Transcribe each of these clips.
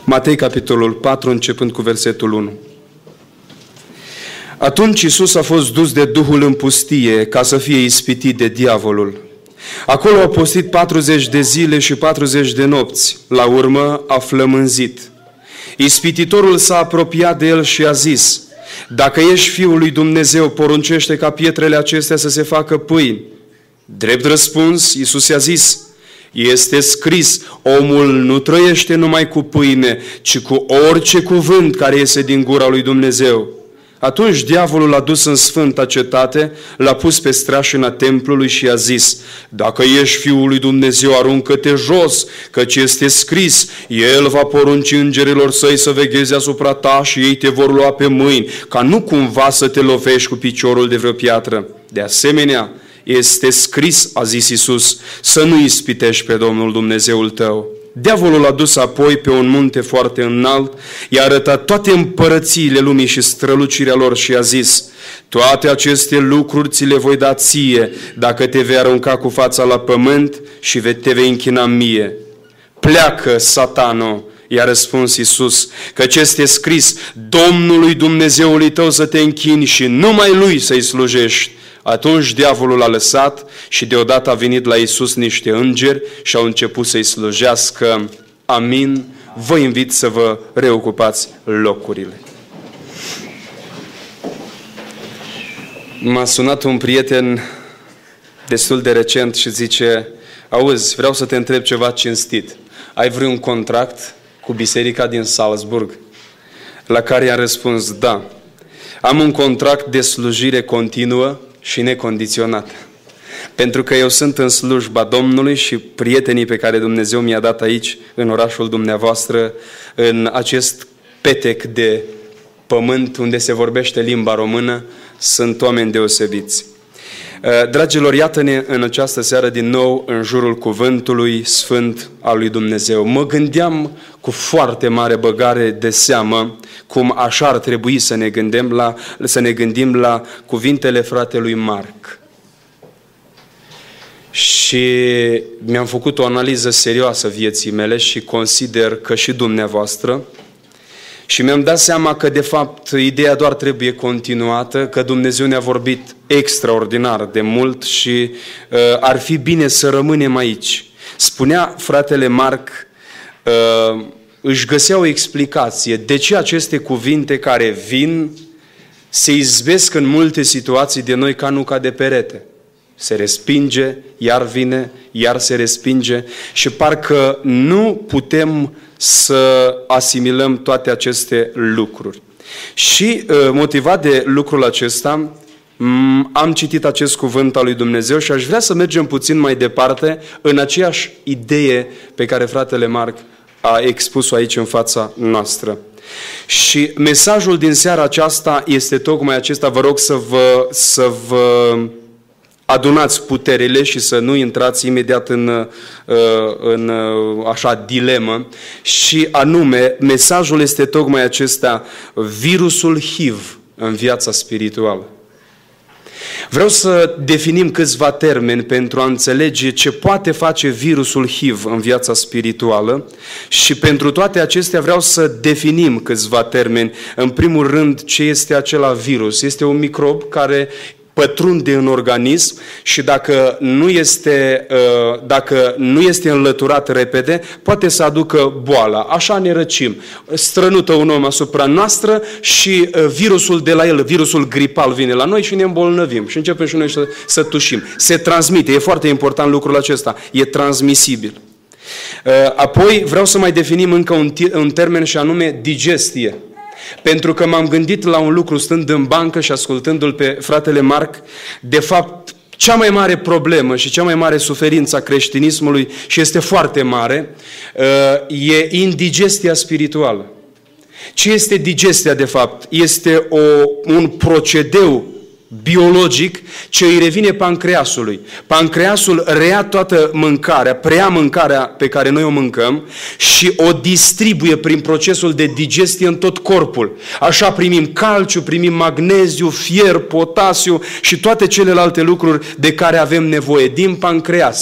Matei, capitolul 4, începând cu versetul 1. Atunci Iisus a fost dus de Duhul în pustie ca să fie ispitit de diavolul. Acolo a postit 40 de zile și 40 de nopți. La urmă a flămânzit. Ispititorul s-a apropiat de el și a zis: Dacă ești Fiul lui Dumnezeu, poruncește ca pietrele acestea să se facă pâini. Drept răspuns, Iisus i-a zis: Este scris, omul nu trăiește numai cu pâine, ci cu orice cuvânt care iese din gura lui Dumnezeu. Atunci diavolul l-a dus în sfânta cetate, l-a pus pe streașina templului și i-a zis: Dacă ești Fiul lui Dumnezeu, aruncă-te jos, căci este scris, El va porunci îngerilor săi să vegheze asupra ta și ei te vor lua pe mâini, ca nu cumva să te lovești cu piciorul de vreo piatră. De asemenea, este scris, a zis Iisus, să nu ispitești pe Domnul Dumnezeul tău. Diavolul l-a dus apoi pe un munte foarte înalt, i-a arătat toate împărățiile lumii și strălucirea lor și a zis: Toate aceste lucruri ți le voi da ție, dacă te vei arunca cu fața la pământ și te vei închina mie. Pleacă, Satano, i-a răspuns Iisus, căci este scris: Domnului Dumnezeului tău să te închini și numai Lui să-i slujești. Atunci diavolul a lăsat și deodată a venit la Iisus niște îngeri și au început să-i slujească. Amin. Vă invit să vă reocupați locurile. M-a sunat un prieten destul de recent și zice: Auzi, vreau să te întreb ceva cinstit. Ai vreun contract cu biserica din Salzburg? La care i-am răspuns: da. Am un contract de slujire continuă și necondiționată. Pentru că eu sunt în slujba Domnului și prietenii pe care Dumnezeu mi-a dat aici, în orașul dumneavoastră, în acest petec de pământ unde se vorbește limba română, sunt oameni deosebiți. Dragilor, iată-ne în această seară din nou în jurul cuvântului sfânt al lui Dumnezeu. Mă gândeam cu foarte mare băgare de seamă cum așa ar trebui să ne gândim la cuvintele fratelui Marc. Și mi-am făcut o analiză serioasă vieții mele și consider că și dumneavoastră. Și mi-am dat seama că, de fapt, ideea doar trebuie continuată, că Dumnezeu ne-a vorbit extraordinar de mult și ar fi bine să rămânem aici. Spunea fratele Marc, își găsea o explicație de ce aceste cuvinte care vin se izbesc în multe situații de noi ca nuca de perete. Se respinge, iar vine, iar se respinge și parcă nu putem să asimilăm toate aceste lucruri. Și motivat de lucrul acesta, am citit acest cuvânt al lui Dumnezeu și aș vrea să mergem puțin mai departe în aceeași idee pe care fratele Marc a expus-o aici în fața noastră. Și mesajul din seara aceasta este tocmai acesta. Vă rog să vă adunați puterile și să nu intrați imediat în așa dilemă. Și anume, mesajul este tocmai acesta: virusul HIV în viața spirituală. Vreau să definim câțiva termeni pentru a înțelege ce poate face virusul HIV în viața spirituală și pentru toate acestea vreau să definim câțiva termeni. În primul rând, ce este acela virus? Este un microb care pătrunde în organism și dacă nu este înlăturat repede, poate să aducă boala. Așa ne răcim. Strănută un om asupra noastră și virusul de la el, virusul gripal, vine la noi și ne îmbolnăvim. Și începem și noi să tușim. Se transmite. E foarte important lucrul acesta. E transmisibil. Apoi vreau să mai definim încă un termen și anume digestie. Pentru că m-am gândit la un lucru stând în bancă și ascultându-l pe fratele Marc. De fapt, cea mai mare problemă și cea mai mare suferință a creștinismului, și este foarte mare, e indigestia spirituală. Ce este digestia, de fapt? Este un procedeu biologic ce îi revine pancreasului. Pancreasul preia mâncarea pe care noi o mâncăm și o distribuie prin procesul de digestie în tot corpul. Așa primim calciu, primim magneziu, fier, potasiu și toate celelalte lucruri de care avem nevoie din pancreas.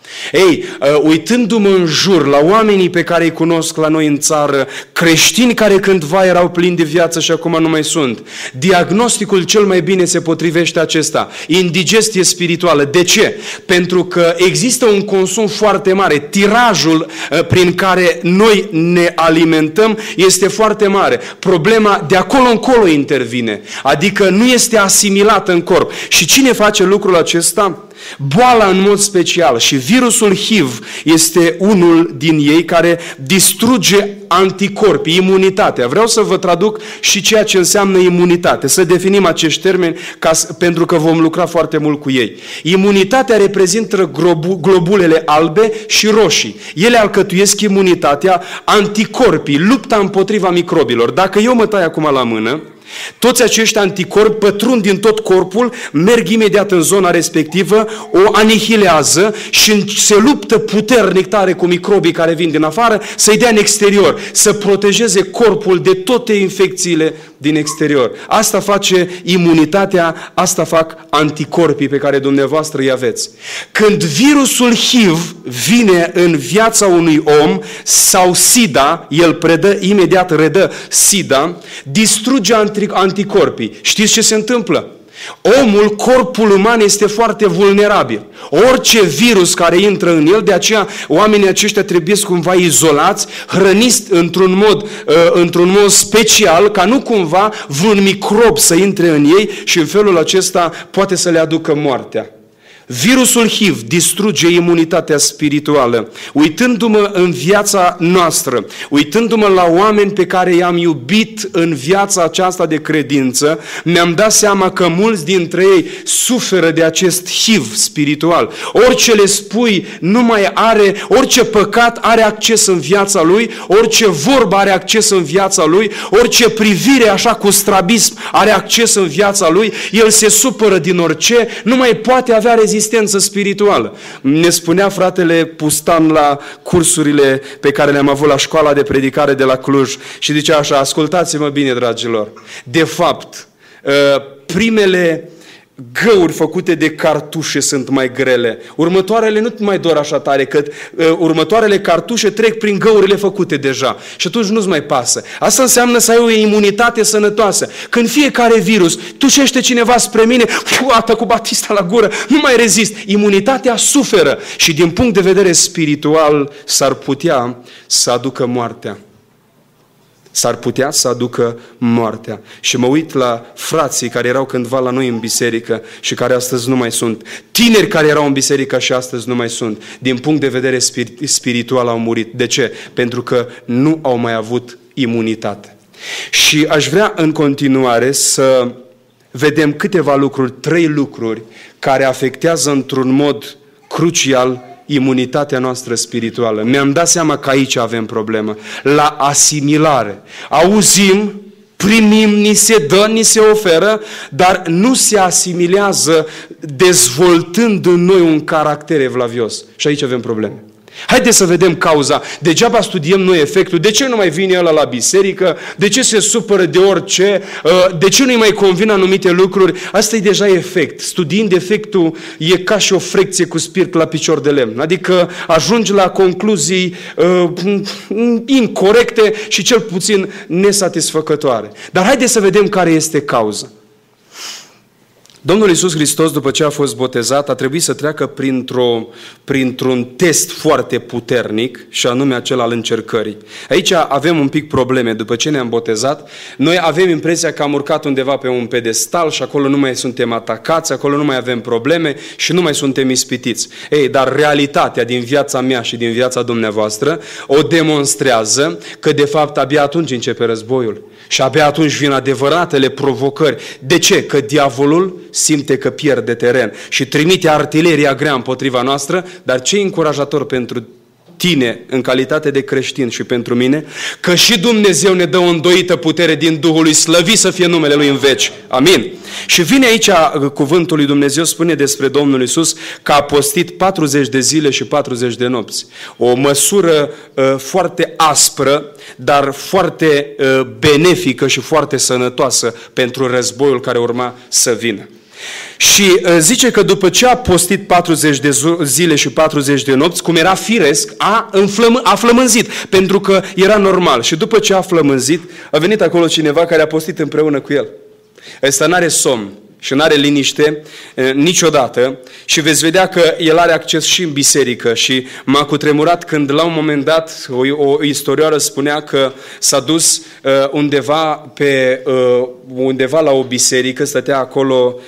Ei, uitându-mă în jur la oamenii pe care îi cunosc la noi în țară, creștini care cândva erau plini de viață și acum nu mai sunt, diagnosticul cel mai bine se potrivește acesta: indigestie spirituală. De ce? Pentru că există un consum foarte mare. Tirajul prin care noi ne alimentăm este foarte mare. Problema de acolo încolo intervine, adică nu este asimilată în corp. Și cine face lucrul acesta? Boala în mod special, și virusul HIV este unul din ei care distruge anticorpii, imunitatea. Vreau să vă traduc și ceea ce înseamnă imunitate, să definim acești termeni pentru că vom lucra foarte mult cu ei. Imunitatea reprezintă globulele albe și roșii. Ele alcătuiesc imunitatea, anticorpii, lupta împotriva microbilor. Dacă eu mă tai acum la mână, toți acești anticorpi pătrund din tot corpul, merg imediat în zona respectivă, o anihilează și se luptă puternic tare cu microbii care vin din afară să-i dea în exterior, să protejeze corpul de toate infecțiile din exterior. Asta face imunitatea, asta fac anticorpii pe care dumneavoastră îi aveți. Când virusul HIV vine în viața unui om sau SIDA, el redă SIDA, distruge anticorpii. Știți ce se întâmplă? Omul, corpul uman este foarte vulnerabil. Orice virus care intră în el, de aceea oamenii aceștia trebuie cumva izolați, hrăniți într-un mod special, ca nu cumva vreun microb să intre în ei și în felul acesta poate să le aducă moartea. Virusul HIV distruge imunitatea spirituală. Uitându-mă în viața noastră, uitându-mă la oameni pe care i-am iubit în viața aceasta de credință, mi-am dat seama că mulți dintre ei suferă de acest HIV spiritual. Orice le spui nu mai are, orice păcat are acces în viața lui, orice vorbă are acces în viața lui, orice privire așa cu strabism are acces în viața lui, el se supără din orice, nu mai poate avea rezistență spirituală. Ne spunea fratele Pustan la cursurile pe care le-am avut la școala de predicare de la Cluj și zicea așa: ascultați-mă bine, dragilor, de fapt, primele găuri făcute de cartușe sunt mai grele. Următoarele nu mai dor așa tare, că următoarele cartușe trec prin găurile făcute deja. Și atunci nu-ți mai pasă. Asta înseamnă să ai o imunitate sănătoasă. Când fiecare virus tușește cineva spre mine, ată cu batista la gură, nu mai rezist. Imunitatea suferă și din punct de vedere spiritual s-ar putea să aducă moartea. S-ar putea să aducă moartea. Și mă uit la frații care erau cândva la noi în biserică și care astăzi nu mai sunt. Tineri care erau în biserică și astăzi nu mai sunt. Din punct de vedere spiritual au murit. De ce? Pentru că nu au mai avut imunitate. Și aș vrea în continuare să vedem câteva lucruri, 3 lucruri care afectează într-un mod crucial imunitatea noastră spirituală. Mi-am dat seama că aici avem problemă. La asimilare. Auzim, primim, ni se dă, ni se oferă, dar nu se asimilează dezvoltând în noi un caracter evlavios. Și aici avem probleme. Haideți să vedem cauza. Degeaba studiem noi efectul. De ce nu mai vine ăla la biserică? De ce se supără de orice? De ce nu-i mai convin anumite lucruri? Asta e deja efect. Studiind efectul e ca și o frecție cu spirit la picior de lemn. Adică ajungi la concluzii incorecte și cel puțin nesatisfăcătoare. Dar haideți să vedem care este cauza. Domnul Iisus Hristos, după ce a fost botezat, a trebuit să treacă printr-un test foarte puternic, și anume acela al încercării. Aici avem un pic probleme. După ce ne-am botezat, noi avem impresia că am urcat undeva pe un pedestal și acolo nu mai suntem atacați, acolo nu mai avem probleme și nu mai suntem ispitiți. Ei, dar realitatea din viața mea și din viața dumneavoastră o demonstrează că de fapt abia atunci începe războiul. Și abia atunci vin adevăratele provocări. De ce? Că diavolul simte că pierde teren și trimite artileria grea împotriva noastră, dar ce încurajator pentru tine în calitate de creștin și pentru mine, că și Dumnezeu ne dă o îndoită putere din Duhul lui, slăvit să fie numele Lui în veci. Amin. Și vine aici cuvântul lui Dumnezeu, spune despre Domnul Iisus că a postit 40 de zile și 40 de nopți. O măsură foarte aspră, dar foarte benefică și foarte sănătoasă pentru războiul care urma să vină. Și zice că după ce a postit 40 de zile și 40 de nopți, cum era firesc, a flămânzit, pentru că era normal. Și după ce a flămânzit, a venit acolo cineva care a postit împreună cu el. Ăsta n-are somn și n-are liniște niciodată și veți vedea că el are acces și în biserică și m-a cutremurat când la un moment dat o istorioară spunea că s-a dus undeva la o biserică, stătea acolo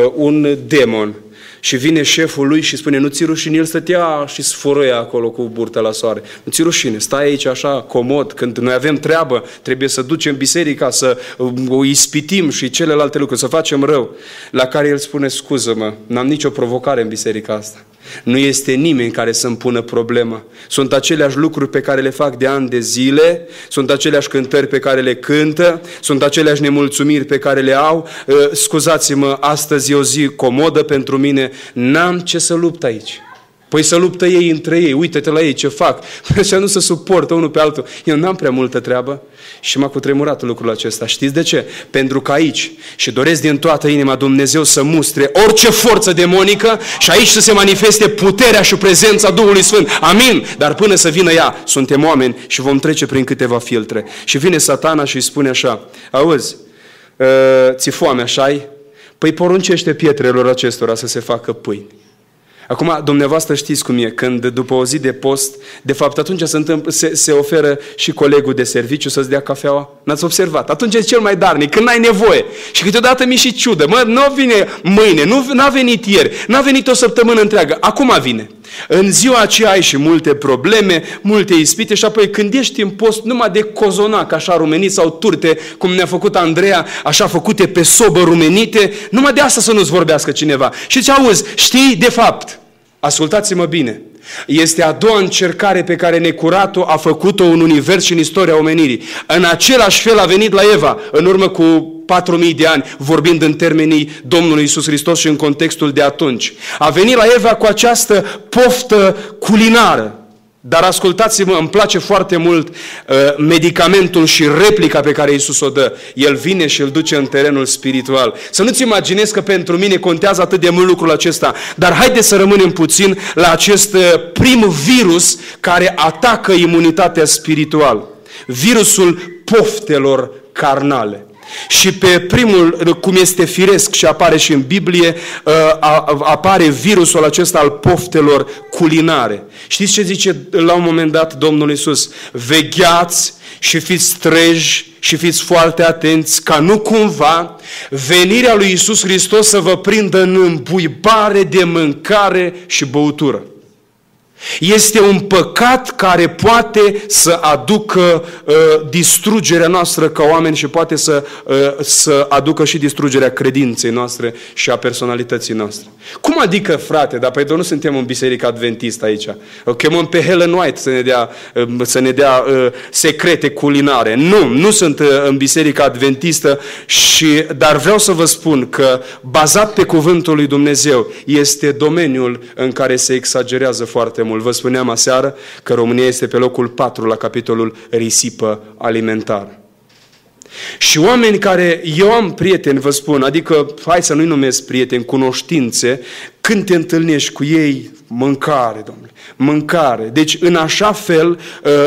un demon și vine șeful lui și spune: nu ți rușine? El stătea și sfărăia acolo cu burta la soare. Nu ți rușine? Stai aici așa comod, când noi avem treabă, trebuie să ducem biserica, să o ispitim și celelalte lucruri, să facem rău. La care el spune: scuză-mă, n-am nicio provocare în biserica asta. Nu este nimeni care să-mi pună problema. Sunt aceleași lucruri pe care le fac de ani de zile, sunt aceleași cântări pe care le cântă, sunt aceleași nemulțumiri pe care le au. Scuzați-mă, astăzi e o zi comodă pentru mine, n-am ce să lupt aici. Păi să luptă ei între ei, uite-te la ei ce fac, așa nu se suportă unul pe altul. Eu n-am prea multă treabă și m-a cutremurat lucrul acesta. Știți de ce? Pentru că aici, și doresc din toată inima Dumnezeu să mustre orice forță demonică și aici să se manifeste puterea și prezența Duhului Sfânt. Amin? Dar până să vină ea, suntem oameni și vom trece prin câteva filtre. Și vine Satana și îi spune așa: auzi, ți-e foame, așa-i? Păi poruncește pietrelor acestora să se facă pâini. Acum, dumneavoastră știți cum e, când după o zi de post, de fapt atunci se oferă și colegul de serviciu să-ți dea cafeaua. N-ați observat? Atunci e cel mai darnic, când n-ai nevoie. Și câteodată mi-e și ciudă. Mă, nu vine mâine, n-a venit ieri, n-a venit o săptămână întreagă, acum vine. În ziua aceea ai și multe probleme, multe ispite și apoi când ești în post numai de cozonac, așa rumenit sau turte, cum ne-a făcut Andreea, așa făcute pe sobă rumenite, numai de asta să nu-ți vorbească cineva. Și ce auzi, știi, de fapt, ascultați-mă bine, este a doua încercare pe care necuratul a făcut-o în univers și în istoria omenirii. În același fel a venit la Eva, în urmă cu 4000 de ani, vorbind în termenii Domnului Iisus Hristos și în contextul de atunci. A venit la Eva cu această poftă culinară. Dar ascultați-mă, îmi place foarte mult medicamentul și replica pe care Iisus o dă. El vine și îl duce în terenul spiritual. Să nu-ți imaginezi că pentru mine contează atât de mult lucrul acesta. Dar haideți să rămânem puțin la acest prim virus care atacă imunitatea spirituală. Virusul poftelor carnale. Și pe primul, cum este firesc și apare și în Biblie, apare virusul acesta al poftelor culinare. Știți ce zice la un moment dat Domnul Iisus? Vegheați și fiți treji și fiți foarte atenți ca nu cumva venirea lui Iisus Hristos să vă prindă în îmbuibare de mâncare și băutură. Este un păcat care poate să aducă distrugerea noastră ca oameni și poate să aducă și distrugerea credinței noastre și a personalității noastre. Cum adică, frate? Dar păi nu suntem în biserica adventistă aici. O chemăm pe Helen White să ne dea secrete culinare. Nu sunt în biserica adventistă, dar vreau să vă spun că bazat pe cuvântul lui Dumnezeu este domeniul în care se exagerează foarte mult. Vă spuneam aseară că România este pe locul 4 la capitolul risipă alimentară. Și oameni care, eu am prieteni, vă spun, adică, hai să nu-i numesc prieteni, cunoștințe, când te întâlnești cu ei, mâncare, domnule, mâncare. Deci, în așa fel,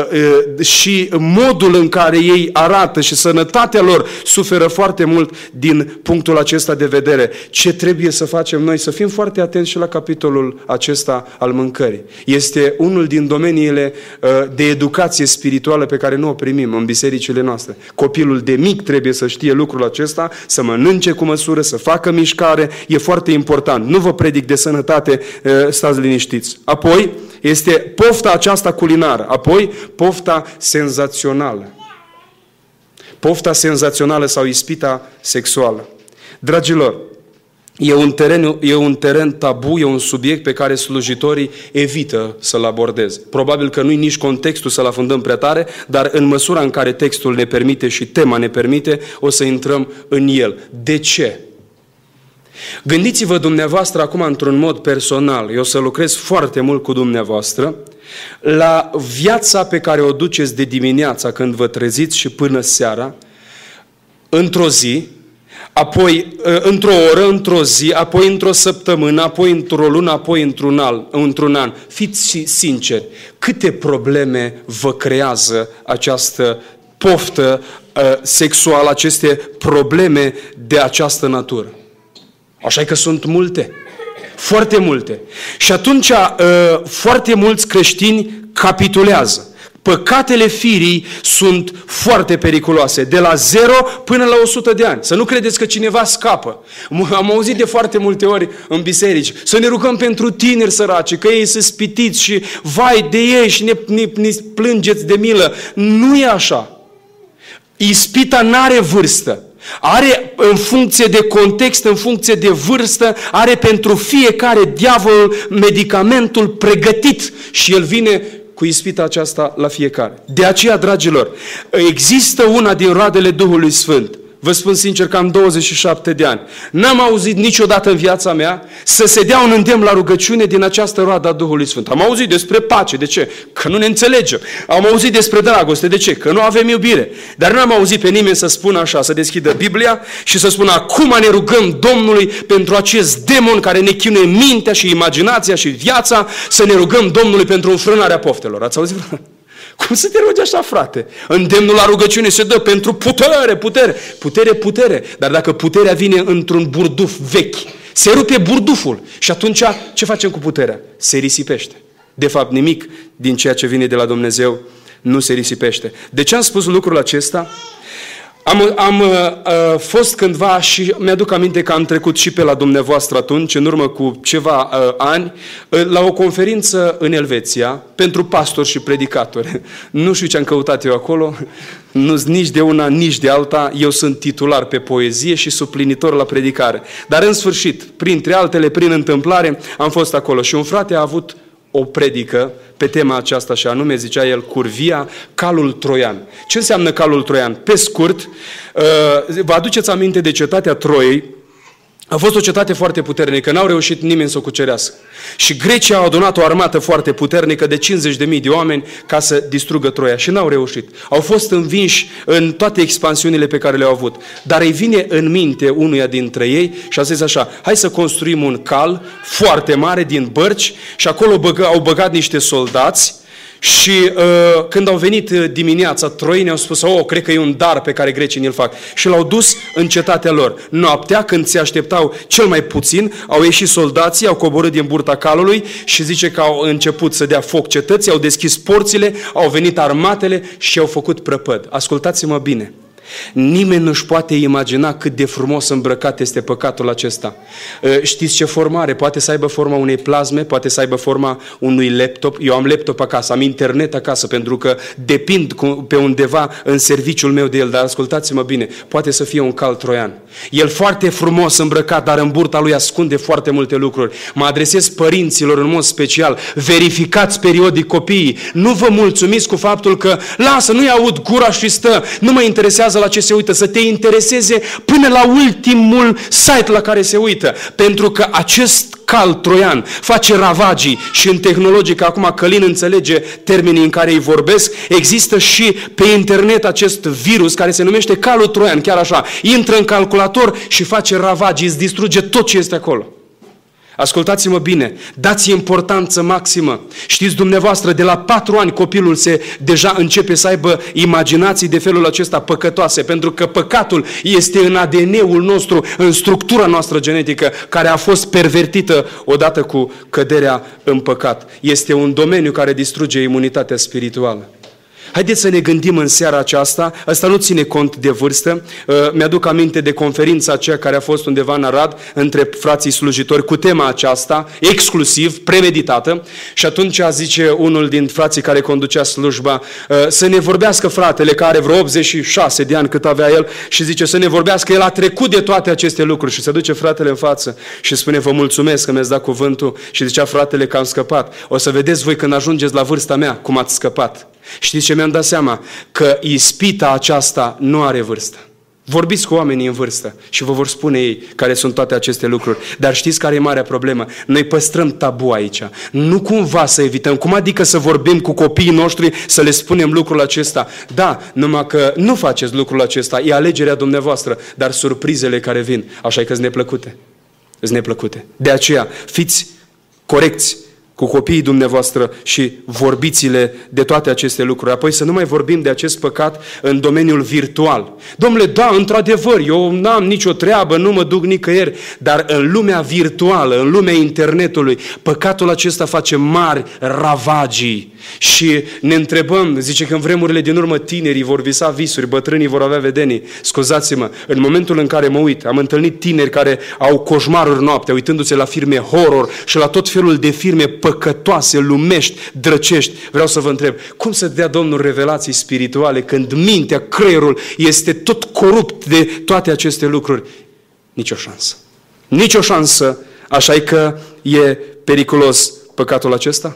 și modul în care ei arată și sănătatea lor suferă foarte mult din punctul acesta de vedere. Ce trebuie să facem noi? Să fim foarte atenți și la capitolul acesta al mâncării. Este unul din domeniile de educație spirituală pe care nu o primim în bisericile noastre. Copilul de mic trebuie să știe lucrul acesta, să mănânce cu măsură, să facă mișcare, e foarte important. Nu vă predic de sănătate, stați liniștiți. Apoi este pofta aceasta culinară, apoi pofta senzațională. Pofta senzațională sau ispita sexuală. Dragilor, e un teren tabu, e un subiect pe care slujitorii evită să-l abordeze. Probabil că nu-i nici contextul să-l afundăm prea tare, dar în măsura în care textul ne permite și tema ne permite, o să intrăm în el. De ce? Gândiți-vă dumneavoastră acum într-un mod personal, eu o să lucrez foarte mult cu dumneavoastră, la viața pe care o duceți de dimineața când vă treziți și până seara, într-o zi, apoi într-o oră, într-o zi, apoi într-o săptămână, apoi într-o lună, apoi într-un an. Fiți sinceri, câte probleme vă creează această poftă sexuală, aceste probleme de această natură? Așa că sunt multe, foarte multe. Și atunci foarte mulți creștini capitulează. Păcatele firii sunt foarte periculoase, de la 0 până la 100 de ani. Să nu credeți că cineva scapă. Am auzit de foarte multe ori în biserici, să ne rugăm pentru tineri săraci, că ei sunt spitiți și vai de ei și ne plângeți de milă. Nu e așa. Ispita n-are vârstă. Are în funcție de context, în funcție de vârstă, are pentru fiecare diavolul medicamentul pregătit și el vine cu ispita aceasta la fiecare. De aceea, dragilor, există una din roadele Duhului Sfânt. Vă spun sincer că am 27 de ani. N-am auzit niciodată în viața mea să se dea un îndemn la rugăciune din această roadă a Duhului Sfânt. Am auzit despre pace. De ce? Că nu ne înțelegem. Am auzit despre dragoste. De ce? Că nu avem iubire. Dar n-am auzit pe nimeni să spună așa, să deschidă Biblia și să spună acum ne rugăm Domnului pentru acest demon care ne chinuie mintea și imaginația și viața, să ne rugăm Domnului pentru înfrânarea poftelor. Ați auzit? Cum să te rogi așa, frate? Îndemnul la rugăciune se dă pentru putere, putere. Putere, putere. Dar dacă puterea vine într-un burduf vechi, se rupe burduful. Și atunci ce facem cu puterea? Se risipește. De fapt, nimic din ceea ce vine de la Dumnezeu nu se risipește. De ce am spus lucrul acesta? Am fost cândva și mi-aduc aminte că am trecut și pe la dumneavoastră atunci, în urmă cu ceva ani, la o conferință în Elveția pentru pastori și predicatori. Nu știu ce am căutat eu acolo, nici de una, nici de alta. Eu sunt titular pe poezie și suplinitor la predicare. Dar în sfârșit, printre altele, prin întâmplare, am fost acolo și un frate a avut o predică pe tema aceasta și anume, zicea el, Curvia, calul troian. Ce înseamnă calul troian? Pe scurt, vă aduceți aminte de cetatea Troiei. A fost o cetate foarte puternică, n-au reușit nimeni să o cucerească. Și Grecia au adunat o armată foarte puternică de 50.000 de oameni ca să distrugă Troia și n-au reușit. Au fost învinși în toate expansiunile pe care le-au avut. Dar îi vine în minte unuia dintre ei și a zis așa, hai să construim un cal foarte mare din bărci și acolo au băgat niște soldați. Și când au venit dimineața, troienii au spus, cred că e un dar pe care grecii ne-l fac. Și l-au dus în cetatea lor. Noaptea, când se așteptau cel mai puțin, au ieșit soldații, au coborât din burta calului și zice că au început să dea foc cetății, au deschis porțile, au venit armatele și au făcut prăpăd. Ascultați-mă bine. Nimeni nu-și poate imagina cât de frumos îmbrăcat este păcatul acesta. Știți ce formă are? Poate să aibă forma unei plazme, poate să aibă forma unui laptop. Eu am laptop acasă, am internet acasă, pentru că depind pe undeva în serviciul meu de el. Dar ascultați-mă bine, poate să fie un cal troian. El foarte frumos îmbrăcat, dar în burta lui ascunde foarte multe lucruri. Mă adresez părinților în mod special. Verificați periodic copiii. Nu vă mulțumiți cu faptul că lasă, nu-i aud gura și stă, nu mă interesează la ce se uită, să te intereseze până la ultimul site la care se uită. Pentru că acest cal troian face ravagii și în tehnologică, acum Călin înțelege termenii în care îi vorbesc, există și pe internet acest virus care se numește calul troian, chiar așa, intră în calculator și face ravagii, îți distruge tot ce este acolo. Ascultați-mă bine, dați importanță maximă. Știți dumneavoastră, de la 4 ani copilul deja începe să aibă imaginații de felul acesta păcătoase, pentru că păcatul este în ADN-ul nostru, în structura noastră genetică, care a fost pervertită odată cu căderea în păcat. Este un domeniu care distruge imunitatea spirituală. Haideți să ne gândim în seara aceasta, asta nu ține cont de vârstă, mi-aduc aminte de conferința aceea care a fost undeva în Arad, între frații slujitori, cu tema aceasta, exclusiv, premeditată, și atunci zice unul din frații care conducea slujba, să ne vorbească fratele, care are vreo 86 de ani cât avea el, și zice să ne vorbească, el a trecut de toate aceste lucruri, și se duce fratele în față și spune, vă mulțumesc că mi-ați dat cuvântul, și zicea fratele că am scăpat, o să vedeți voi când ajungeți la vârsta mea, cum ați scăpat. Știți ce mi-am dat seama? Că ispita aceasta nu are vârstă. Vorbiți cu oamenii în vârstă și vă vor spune ei care sunt toate aceste lucruri. Dar știți care e marea problemă? Noi păstrăm tabu aici. Nu cumva să evităm. Cum adică să vorbim cu copiii noștri, să le spunem lucrul acesta? Da, numai că nu faceți lucrul acesta. E alegerea dumneavoastră. Dar surprizele care vin, așa e că-s neplăcute. Îs neplăcute. De aceea, fiți corecți cu copiii dumneavoastră și vorbiți-le de toate aceste lucruri. Apoi să nu mai vorbim de acest păcat în domeniul virtual. Dom'le, da, într-adevăr, eu n-am nicio treabă, nu mă duc nicăieri, dar în lumea virtuală, în lumea internetului, păcatul acesta face mari ravagii. Și ne întrebăm, zice că în vremurile din urmă tinerii vor visa visuri, bătrânii vor avea vedenii. Scuzați-mă, în momentul în care mă uit, am întâlnit tineri care au coșmaruri noaptea, uitându-se la firme horror și la tot felul de firme păcătoase, lumești, drăcești. Vreau să vă întreb, cum să dea Domnul revelații spirituale când mintea, creierul este tot corupt de toate aceste lucruri? Nicio șansă. Nicio șansă, așa că e periculos păcatul acesta?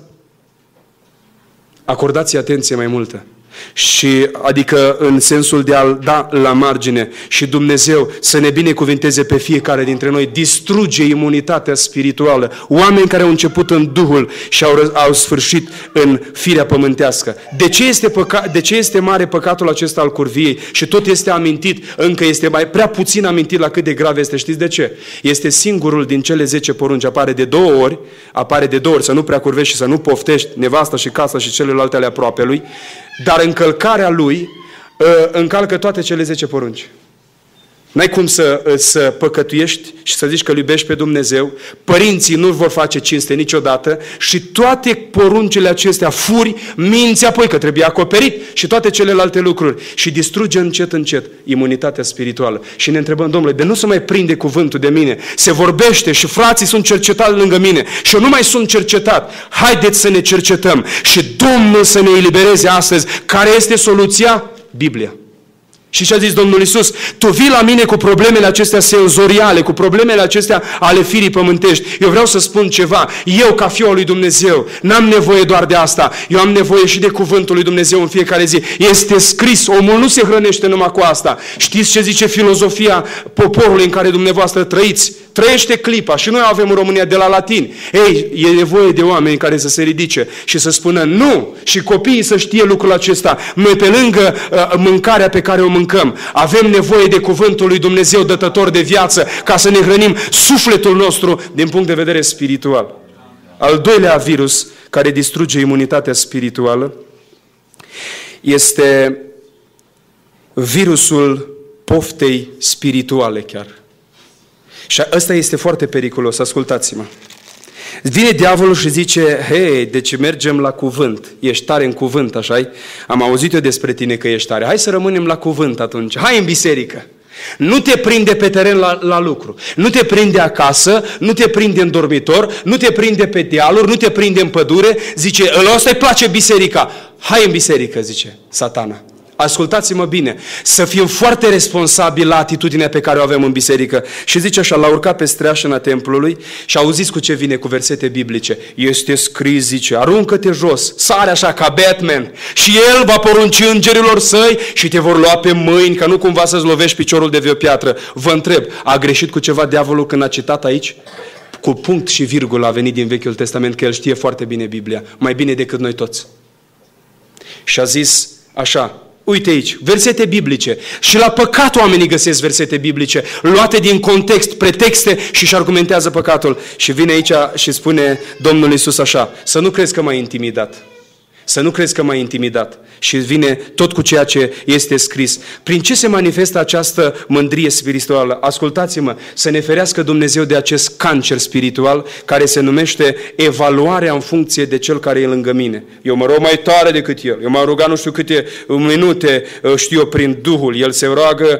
Acordați atenție mai multă. Și adică în sensul de a-l da la margine și Dumnezeu să ne binecuvinteze pe fiecare dintre noi, distruge imunitatea spirituală. Oameni care au început în Duhul și au sfârșit în firea pământească. De ce este mare păcatul acesta al curviei și tot este amintit, încă este mai prea puțin amintit la cât de grav este? Știți de ce? Este singurul din cele 10 porunci, apare de două ori, să nu prea curvești și să nu poftești nevasta și casa și celelalte ale aproapelui, dar încălcarea lui încalcă toate cele 10 porunci. N-ai cum să păcătuiești și să zici că îl iubești pe Dumnezeu, părinții nu vor face cinste niciodată și toate poruncile acestea furi, minți apoi că trebuie acoperit și toate celelalte lucruri și distruge încet, încet imunitatea spirituală. Și ne întrebăm, Domnule, de nu se mai prinde cuvântul de mine, se vorbește și frații sunt cercetați lângă mine și eu nu mai sunt cercetat. Haideți să ne cercetăm și Domnul să ne elibereze astăzi. Care este soluția? Biblia. Și ce a zis Domnul Iisus? Tu vii la mine cu problemele acestea senzoriale, cu problemele acestea ale firii pământești. Eu vreau să spun ceva. Eu, ca fiul lui Dumnezeu, n-am nevoie doar de asta. Eu am nevoie și de cuvântul lui Dumnezeu în fiecare zi. Este scris. Omul nu se hrănește numai cu asta. Știți ce zice filozofia poporului în care dumneavoastră trăiți? Trăiește clipa. Și noi avem în România de la latin. Ei, e nevoie de oameni care să se ridice și să spună nu. Și copiii să știe lucrul acesta. Noi, pe lângă mâncarea pe care o mâncăm, avem nevoie de cuvântul lui Dumnezeu dătător de viață ca să ne hrănim sufletul nostru din punct de vedere spiritual. Al doilea virus care distruge imunitatea spirituală este virusul poftei spirituale chiar. Și ăsta este foarte periculos, ascultați-mă. Vine diavolul și zice, hei, deci mergem la cuvânt. Ești tare în cuvânt, așa-i? Am auzit eu despre tine că ești tare. Hai să rămânem la cuvânt atunci. Hai în biserică. Nu te prinde pe teren la lucru. Nu te prinde acasă, nu te prinde în dormitor, nu te prinde pe dealuri, nu te prinde în pădure. Zice, ăsta îi place biserica. Hai în biserică, zice Satana. Ascultați-mă bine, să fim foarte responsabili la atitudinea pe care o avem în biserică. Și zice așa, l-a urcat pe streașina templului și auziți cu ce vine, cu versete biblice. Este scris, zice, aruncă-te jos, sare așa ca Batman și el va porunci îngerilor săi și te vor lua pe mâini, ca nu cumva să-ți lovești piciorul de vreo piatră. Vă întreb, a greșit cu ceva diavolul când a citat aici? Cu punct și virgulă a venit din Vechiul Testament, că el știe foarte bine Biblia, mai bine decât noi toți. Și a zis așa, uite aici, versete biblice. Și la păcat oamenii găsesc versete biblice, luate din context, pretexte și își argumentează păcatul. Și vine aici și spune Domnul Iisus așa, să nu crezi că m-ai intimidat. Să nu crezi că m-ai intimidat. Și vine tot cu ceea ce este scris. Prin ce se manifestă această mândrie spirituală? Ascultați-mă, să ne ferească Dumnezeu de acest cancer spiritual care se numește evaluarea în funcție de cel care e lângă mine. Eu mă rog mai tare decât el. Eu m-am rugat nu știu câte minute, știu eu, prin Duhul. El se roagă,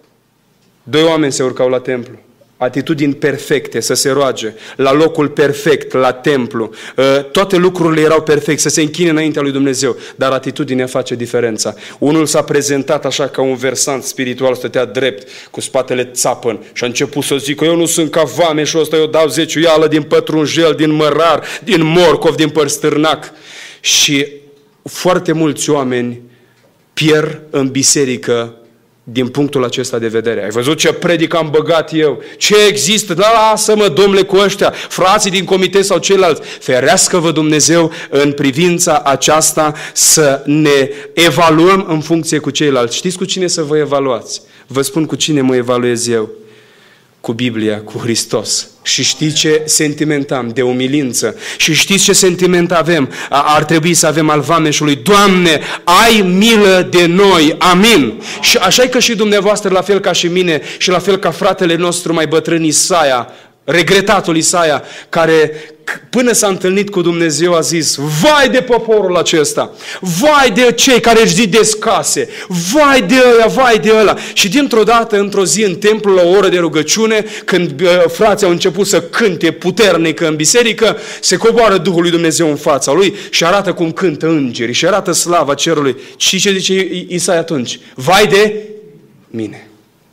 2 oameni se urcau la templu. Atitudini perfecte, să se roage, la locul perfect, la templu. Toate lucrurile erau perfecte, să se închine înaintea lui Dumnezeu, dar atitudinea face diferența. Unul s-a prezentat așa ca un versant spiritual, stătea drept, cu spatele țapăn și a început să zică, eu nu sunt ca vameșul ăsta, eu dau zeciuială din pătrunjel, din mărar, din morcov, din părstârnac. Și foarte mulți oameni pierd în biserică din punctul acesta de vedere. Ai văzut ce predic am băgat eu? Ce există? Lasă-mă, domnule, cu ăștia, frații din comitet sau ceilalți. Ferească-vă Dumnezeu în privința aceasta să ne evaluăm în funcție cu ceilalți. Știți cu cine să vă evaluați? Vă spun cu cine mă evaluez eu. Cu Biblia, cu Hristos. Și știți ce sentiment am? De umilință. Și știți ce sentiment avem? Ar trebui să avem al vameșului. Doamne, ai milă de noi. Amin. Și așa e că și dumneavoastră, la fel ca și mine, și la fel ca fratele nostru mai bătrân Isaia, regretatul Isaia, care până s-a întâlnit cu Dumnezeu a zis: vai de poporul acesta, vai de cei care își zidesc case, vai de ăia, vai de ăla. Și dintr-o dată, într-o zi, în templu, la o oră de rugăciune, când frații au început să cânte puternic în biserică, se coboară Duhul lui Dumnezeu în fața lui și arată cum cântă îngerii și arată slava cerului. Și ce zice Isaia atunci? Vai de mine!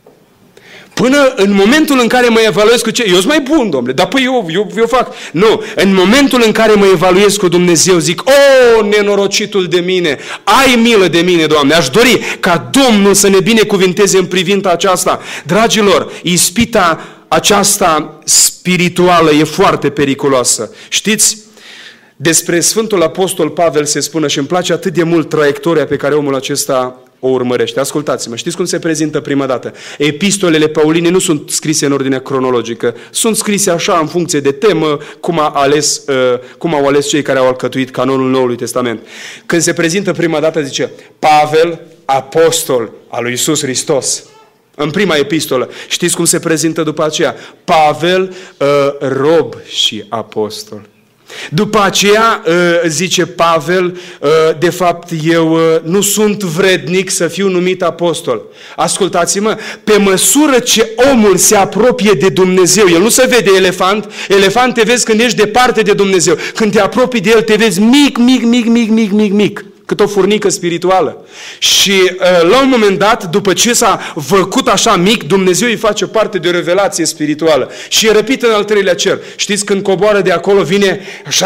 Până în momentul în care mă evaluez cu ce... Eu sunt mai bun, domnule, dar păi eu fac... Nu, în momentul în care mă evaluez cu Dumnezeu, zic: o, nenorocitul de mine, ai milă de mine, Doamne, aș dori ca Domnul să ne binecuvinteze în privința aceasta. Dragilor, ispita aceasta spirituală e foarte periculoasă. Știți, despre Sfântul Apostol Pavel se spune, și îmi place atât de mult traiectoria pe care omul acesta o urmărește. Ascultați-mă, știți cum se prezintă prima dată? Epistolele Pauline nu sunt scrise în ordine cronologică, sunt scrise așa în funcție de temă, cum au ales cei care au alcătuit canonul Noului Testament. Când se prezintă prima dată, zice: Pavel, apostol al lui Iisus Hristos. În prima epistolă. Știți cum se prezintă după aceea? Pavel, rob și apostol. După aceea zice Pavel: de fapt eu nu sunt vrednic să fiu numit apostol. Ascultați-mă, pe măsură ce omul se apropie de Dumnezeu, el nu se vede elefant, elefant te vezi când ești departe de Dumnezeu. Când te apropii de el te vezi mic, cât o furnică spirituală. Și la un moment dat, după ce s-a făcut așa mic, Dumnezeu îi face parte de o revelație spirituală. Și e răpit în al treilea cer. Știți, când coboară de acolo, vine așa,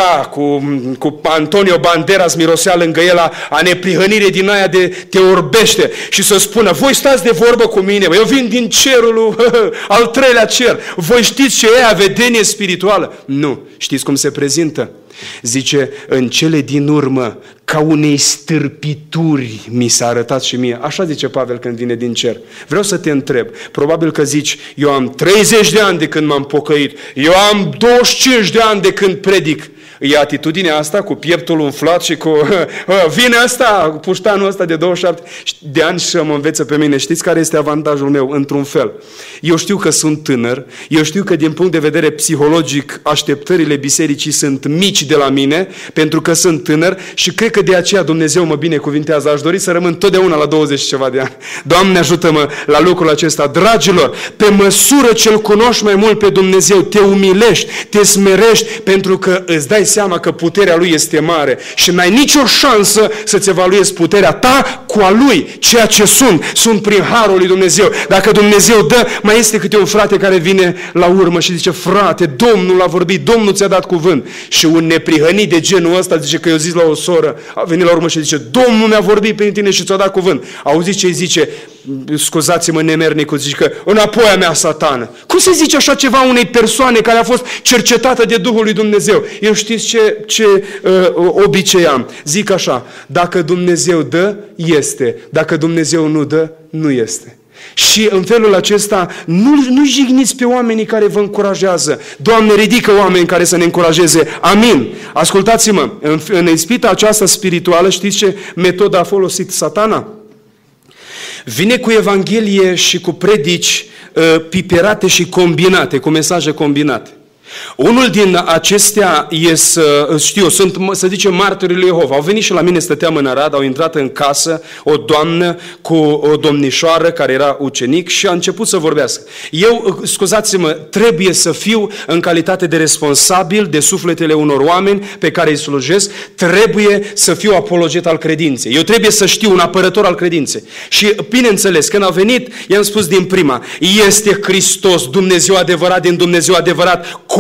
cu Antonio Banderas mirosea lângă el a neprihănire din aia de te orbește. Și să spună: voi stați de vorbă cu mine, eu vin din cerul al treilea cer. Voi știți ce e vedenie spirituală? Nu. Știți cum se prezintă? Zice: în cele din urmă, ca unei stârpituri mi s-a arătat și mie. Așa zice Pavel când vine din cer. Vreau să te întreb, probabil că zici: eu am 30 de ani de când m-am pocăit, eu am 25 de ani de când predic. E atitudinea asta cu pieptul umflat și cu vine asta, puștanul ăsta de 27 de ani și mă înveță pe mine. Știți care este avantajul meu? Într-un fel. Eu știu că sunt tânăr, eu știu că din punct de vedere psihologic așteptările bisericii sunt mici de la mine, pentru că sunt tânăr și cred că de aceea Dumnezeu mă binecuvintează. Aș dori să rămân totdeauna la 20 și ceva de ani. Doamne, ajută-mă la lucrul acesta. Dragilor, pe măsură ce îl cunoști mai mult pe Dumnezeu, te umilești, te smerești, pentru că îți dai seama că puterea Lui este mare și n-ai nicio șansă să-ți evaluezi puterea ta cu a Lui. Ceea ce sunt prin harul lui Dumnezeu. Dacă Dumnezeu dă, mai este câte un frate care vine la urmă și zice: frate, Domnul a vorbit, Domnul ți-a dat cuvânt. Și un neprihănit de genul ăsta zice că eu zis la o soră, a venit la urmă și zice: Domnul mi-a vorbit prin tine și ți-a dat cuvânt. Auziți ce îi zice? Scuzați-mă, nemernicul, zice că înapoi a mea, satană. Cum se zice așa ceva unei persoane care a fost cercetată de Duhul lui Dumnezeu? Eu știți ce obicei am? Zic așa: dacă Dumnezeu dă, este. Dacă Dumnezeu nu dă, nu este. Și în felul acesta nu jigniți pe oamenii care vă încurajează. Doamne, ridică oameni care să ne încurajeze. Amin. Ascultați-mă, în ispita aceasta spirituală, știți ce metodă a folosit Satana? Vine cu Evanghelie și cu predici piperate și combinate, cu mesaje combinate. Unul din acestea sunt, să zicem, martirii lui Jehova. Au venit și la mine, stăteam în Arad, au intrat în casă o doamnă cu o domnișoară care era ucenic și a început să vorbească. Eu, scuzați-mă, trebuie să fiu în calitate de responsabil de sufletele unor oameni pe care îi slujesc, trebuie să fiu apologet al credinței. Eu trebuie să știu, un apărător al credinței. Și, bineînțeles, când a venit, i-am spus din prima: este Hristos, Dumnezeu adevărat din Dumnezeu adevărat,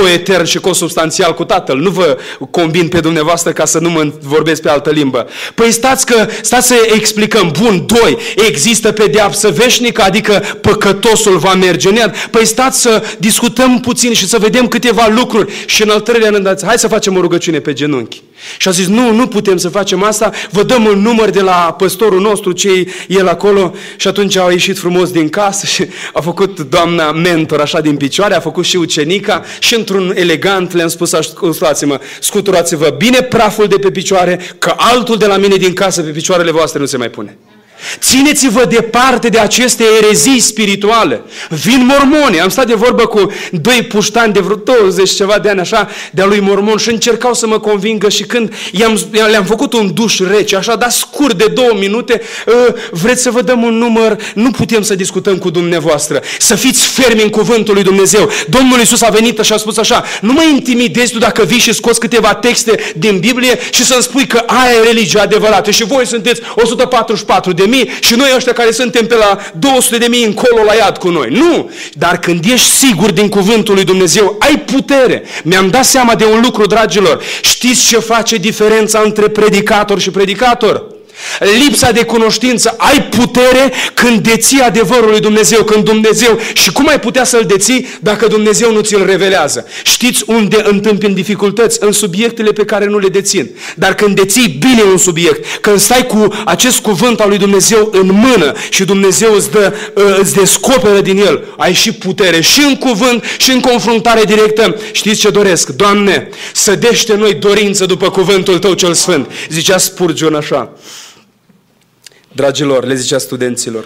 coetern și consubstanțial cu Tatăl. Nu vă combin pe dumneavoastră ca să nu mă vorbesc pe altă limbă. Păi stați să explicăm. Bun, 2. Există pedeapsă veșnică, adică păcătosul va merge în iad. Păi stați să discutăm puțin și să vedem câteva lucruri. Și în al treilea rând, hai să facem o rugăciune pe genunchi. Și a zis, nu putem să facem asta, vă dăm un număr de la păstorul nostru, ce el acolo. Și atunci au ieșit frumos din casă și a făcut doamna mentor așa din picioare, a făcut și ucenica și într-un elegant le-am spus, ascultați-mă, scuturați-vă bine praful de pe picioare, că altul de la mine din casă pe picioarele voastre nu se mai pune. Țineți-vă departe de aceste erezii spirituale. Vin mormoni. Am stat de vorbă cu 2 puștani de vreo 20 ceva de ani așa, de-a lui mormon și încercau să mă convingă și când le-am făcut un duș rece, așa, dar scurt de 2 minute, vreți să vă dăm un număr? Nu putem să discutăm cu dumneavoastră. Să fiți fermi în cuvântul lui Dumnezeu. Domnul Iisus a venit și a spus așa, nu mă intimidezi tu dacă vii și scoți câteva texte din Biblie și să-mi spui că aia e religia adevărată și voi sunteți 144.000 și noi ăștia care suntem pe la 200.000 încolo la iad cu noi. Nu! Dar când ești sigur din cuvântul lui Dumnezeu, ai putere. Mi-am dat seama de un lucru, dragilor. Știți ce face diferența între predicator și predicator? Lipsa de cunoștință. Ai putere când deții adevărul lui Dumnezeu, când Dumnezeu, și cum ai putea să-l deții dacă Dumnezeu nu ți-l revelează? Știți unde întâmpini dificultăți? În subiectele pe care nu le dețin. Dar când deții bine un subiect, când stai cu acest cuvânt al lui Dumnezeu în mână și Dumnezeu îți descoperă din el, ai și putere și în cuvânt și în confruntare directă. Știți ce doresc? Doamne, sădește noi dorință după cuvântul Tău cel Sfânt. Zicea Spurgeon așa. Dragilor, le zicea studenților,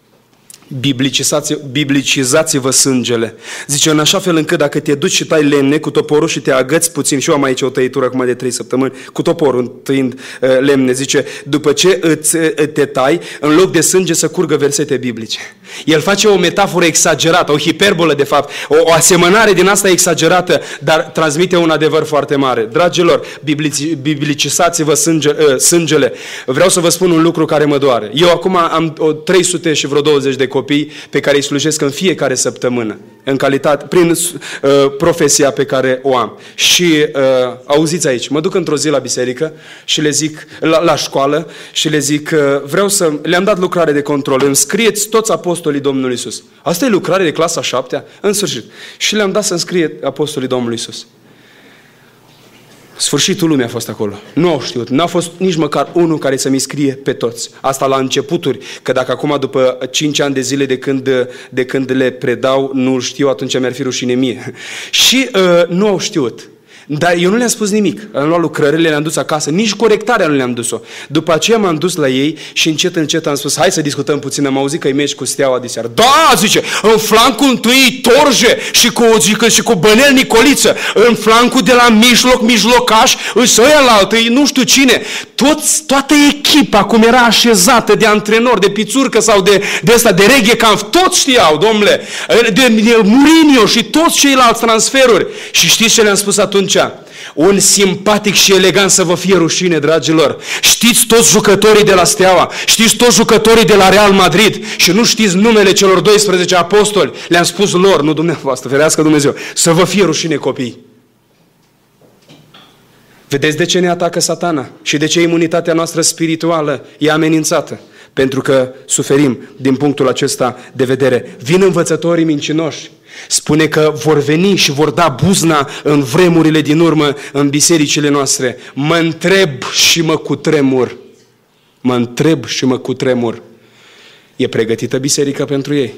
biblicizați-vă sângele. Zice, în așa fel încât dacă te duci și tai lemne cu toporul și te agăți puțin, și eu am aici o tăitură acum de 3 săptămâni, cu toporul tăind lemne, zice, după ce te tai, în loc de sânge să curgă versete biblice. El face o metaforă exagerată, o hiperbolă de fapt, o asemănare din asta exagerată, dar transmite un adevăr foarte mare. Dragilor, biblicizați-vă sângele. Vreau să vă spun un lucru care mă doare. Eu acum am 300 și vreo 20 de copii pe care îi slujesc în fiecare săptămână, în calitate, prin profesia pe care o am. Și auziți aici, mă duc într-o zi la biserică și le zic, la școală, și le zic, le-am dat lucrare de control, îmi scrieți toți apostolii Domnului Iisus. Asta e lucrare de clasa 7-a? În sfârșit. Și le-am dat să-mi scrie apostolii Domnului Iisus. Sfârșitul lumii a fost acolo. Nu au știut. N-a fost nici măcar unul care să-mi scrie pe toți. Asta la începuturi. Că dacă acum, după 5 ani de zile de când le predau, nu știu, atunci mi-ar fi rușine mie. Și nu au știut. Dar eu nu le-am spus nimic. Am luat lucrările, le-am dus acasă, nici corectarea nu le-am dus-o. După aceea m-am dus la ei și încet am spus, hai să discutăm puțin, am auzit că îi mergi cu Steaua de seară. Da, zice, în flancul întâi Torje și cu Bănel Nicoliță, în flancul de la mijlocaș, își ăia la altă, nu știu cine. Toată echipa, cum era așezată de antrenor, de pițurcă sau de reghe camp, toți știau, domnule, de Mourinho și toți ceilalți transferuri. Și știți ce le-am spus atunci? Un simpatic și elegant să vă fie rușine, dragilor. Știți toți jucătorii de la Steaua, știți toți jucătorii de la Real Madrid și nu știți numele celor 12 apostoli. Le-am spus lor, nu dumneavoastră, ferească Dumnezeu, să vă fie rușine, copii. Vedeți de ce ne atacă Satana și de ce imunitatea noastră spirituală e amenințată? Pentru că suferim din punctul acesta de vedere. Vin învățătorii mincinoși. Spune că vor veni și vor da buzna în vremurile din urmă în bisericile noastre. Mă întreb și mă cutremur. Mă întreb și mă cutremur. E pregătită biserica pentru ei?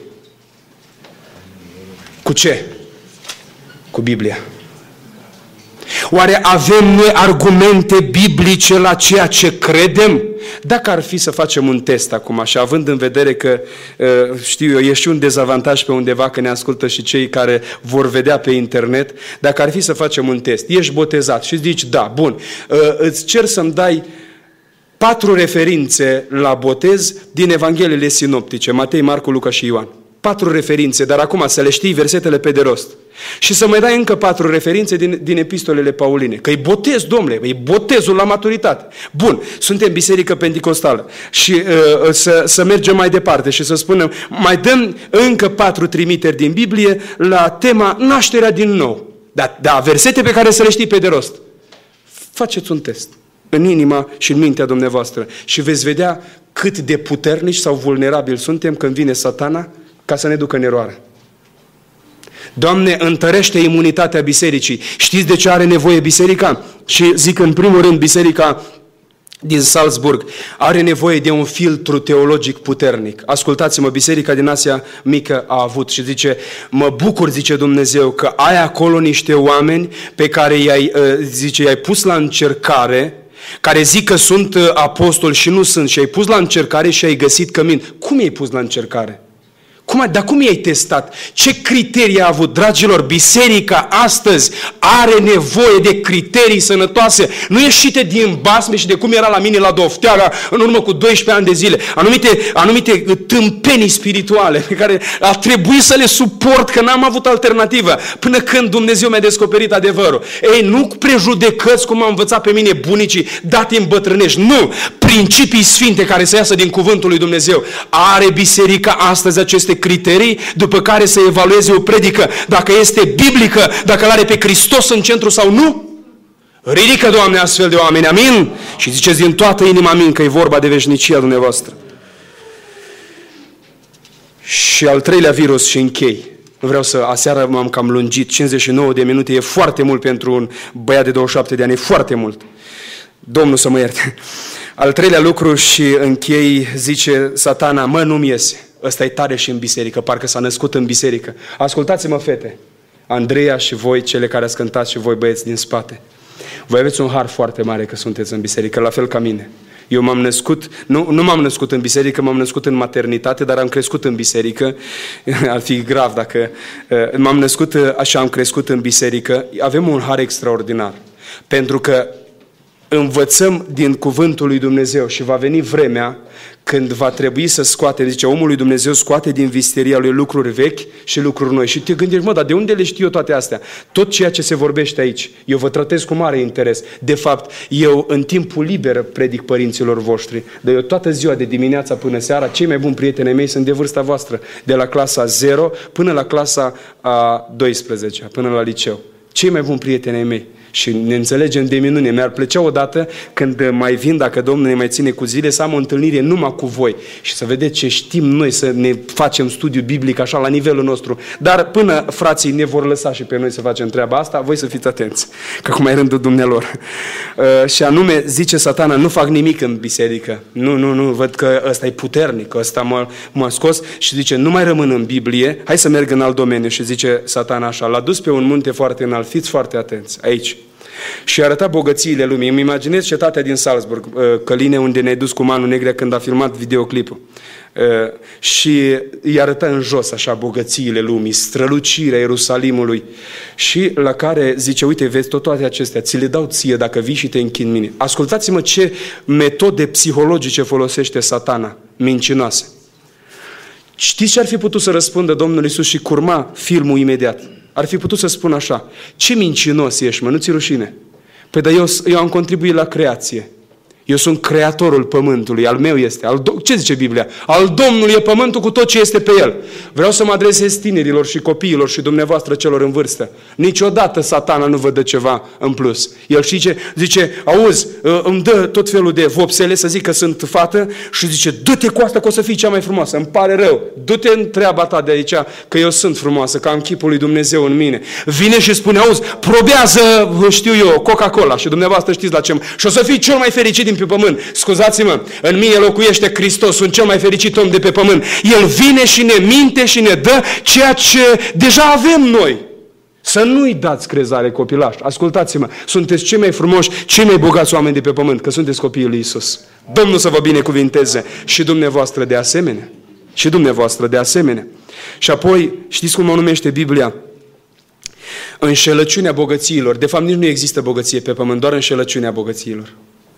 Cu ce? Cu Biblia. Oare avem noi argumente biblice la ceea ce credem? Dacă ar fi să facem un test acum, și având în vedere că, știu eu, e și un dezavantaj pe undeva că ne ascultă și cei care vor vedea pe internet, dacă ar fi să facem un test, ești botezat și zici, da, bun, îți cer să-mi dai 4 referințe la botez din Evangheliile sinoptice, Matei, Marcu, Luca și Ioan. 4 referințe, dar acum să le știi versetele pe de rost. Și să mai dai încă 4 referințe din epistolele pauline. Că e botez, domnule, e botezul la maturitate. Bun, suntem biserică penticostală. Și să mergem mai departe și să spunem, mai dăm încă 4 trimiteri din Biblie la tema nașterea din nou. Da, versete pe care să le știi pe de rost. Faceți un test în inima și în mintea dumneavoastră și veți vedea cât de puternici sau vulnerabili suntem când vine Satana ca să ne ducă în eroare. Doamne, întărește imunitatea bisericii. Știți de ce are nevoie biserica? Și zic în primul rând, biserica din Salzburg are nevoie de un filtru teologic puternic. Ascultați-mă, biserica din Asia Mică a avut și zice, mă bucur, zice Dumnezeu, că ai acolo niște oameni pe care i-ai pus la încercare, care zic că sunt apostoli și nu sunt, și ai pus la încercare și ai găsit cămin. Cum i-ai pus la încercare? Dar cum i-ai testat? Ce criterii a avut? Dragilor, biserica astăzi are nevoie de criterii sănătoase, nu ieșite din basme și de cum era la mine la Dofteaga în urmă cu 12 ani de zile. Anumite tâmpenii spirituale pe care a trebuit să le suport, că n-am avut alternativă, până când Dumnezeu mi-a descoperit adevărul. Ei, nu prejudecăți cum am învățat pe mine bunicii, date în bătrânești. Nu! Principii sfinte care să iasă din cuvântul lui Dumnezeu. Are biserica astăzi aceste criterii după care să evalueze o predică, dacă este biblică, dacă l-are pe Hristos în centru sau nu? Ridică, Doamne, astfel de oameni, amin? Și ziceți din toată inima, amin, că e vorba de veșnicia dumneavoastră. Și al treilea virus și închei. Aseară m-am cam lungit, 59 de minute, e foarte mult pentru un băiat de 27 de ani, e foarte mult. Domnul să mă ierte. Al treilea lucru și închei, zice Satana, nu-mi iese. Ăsta e tare și în biserică, parcă s-a născut în biserică. Ascultați-mă, fete, Andreea și voi, cele care ați cântat și voi, băieți din spate. Voi aveți un har foarte mare că sunteți în biserică, la fel ca mine. Eu m-am născut, nu m-am născut în biserică, m-am născut în maternitate, dar am crescut în biserică. Ar fi grav dacă m-am născut așa, am crescut în biserică. Avem un har extraordinar, pentru că învățăm din cuvântul lui Dumnezeu și va veni vremea când va trebui să scoate, zice, omul lui Dumnezeu scoate din visteria lui lucruri vechi și lucruri noi. Și te gândești, dar de unde le știu eu toate astea? Tot ceea ce se vorbește aici, eu vă tratez cu mare interes. De fapt, eu în timpul liber predic părinților voștri, dar eu toată ziua de dimineața până seara, cei mai buni prieteni mei sunt de vârsta voastră, de la clasa 0 până la clasa a 12, până la liceu. Cei mai buni prieteni mei. Și ne înțelegem de minune. Mi-ar plăcea odată când mai vin, dacă Domnul ne mai ține cu zile, să am o întâlnire numai cu voi și să vedeți ce știm noi, să ne facem studiu biblic așa la nivelul nostru. Dar până frații ne vor lăsa și pe noi să facem treaba asta, voi să fiți atenți, că acum e rândul dumnealor. Și anume, zice Satana, nu fac nimic în biserică. Nu, văd că ăsta e puternic, că ăsta m-a scos și zice, nu mai rămân în Biblie, hai să merg în alt domeniu. Și zice Satana așa, l-a dus pe un munte foarte înalt, fiți foarte atenți, aici. Și arăta bogățiile lumii. Îmi imaginez cetatea din Salzburg, Căline, unde ne-ai dus cu Manu Negrea când a filmat videoclipul. Și îi arăta în jos așa bogățiile lumii, strălucirea Ierusalimului. Și la care zice, uite, vezi toate acestea, ți le dau ție dacă vii și te închini mine. Ascultați-mă ce metode psihologice folosește Satana, mincinoase. Știți ce ar fi putut să răspundă Domnul Iisus și curma filmul imediat? Ar fi putut să spun așa, ce mincinos ești, mă, nu ți rușine? Păi, dar eu am contribuit la creație. Eu sunt creatorul pământului, al meu este. Ce zice Biblia? Al Domnului e pământul cu tot ce este pe el. Vreau să mă adresez tinerilor și copiilor și dumneavoastră celor în vârstă. Niciodată Satana nu vă dă ceva în plus. El zice, auzi, îmi dă tot felul de vopsele să zic că sunt fată și zice, du-te cu asta că o să fii cea mai frumoasă. Îmi pare rău. Du-te în treaba ta de aici că eu sunt frumoasă, că am chipul lui Dumnezeu în mine. Vine și spune, auzi, probează, știu eu, Coca-Cola și dumneavoastră știți la ce. Și o să fii cel mai fericit din pe pământ. Scuzați-mă, în mine locuiește Hristos, sunt cel mai fericit om de pe pământ. El vine și ne minte și ne dă ceea ce deja avem noi. Să nu-i dați crezare copilași. Ascultați-mă, sunteți cei mai frumoși, cei mai bogați oameni de pe pământ, că sunteți copiii lui Iisus. Domnul să vă binecuvinteze și dumneavoastră de asemenea. Și dumneavoastră de asemenea. Și apoi, știți cum o numește Biblia? Înșelăciunea bogățiilor. De fapt, nici nu există bogăție pe pământ, doar înșelăciunea bogățiilor.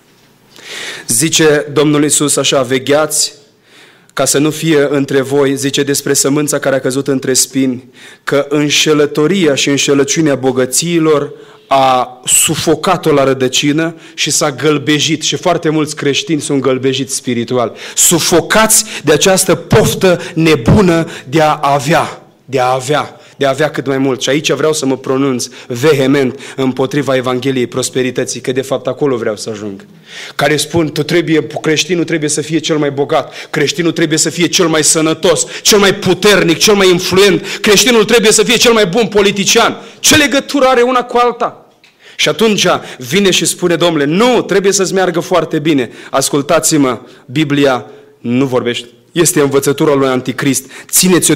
Zice Domnul Iisus așa, vegheați ca să nu fie între voi, zice despre sămânța care a căzut între spini, că înșelătoria și înșelăciunea bogățiilor a sufocat-o la rădăcină și s-a gălbejit. Și foarte mulți creștini sunt gălbejiți spiritual. Sufocați de această poftă nebună de a avea. de a avea cât mai mult. Și aici vreau să mă pronunț vehement împotriva Evangheliei prosperității, că de fapt acolo vreau să ajung. Care spun, creștinul trebuie să fie cel mai bogat, creștinul trebuie să fie cel mai sănătos, cel mai puternic, cel mai influent, creștinul trebuie să fie cel mai bun politician. Ce legătură are una cu alta? Și atunci vine și spune, Domnule, nu, trebuie să-ți meargă foarte bine. Ascultați-mă, Biblia nu vorbește. Este învățătura lui Anticrist. Țineți-o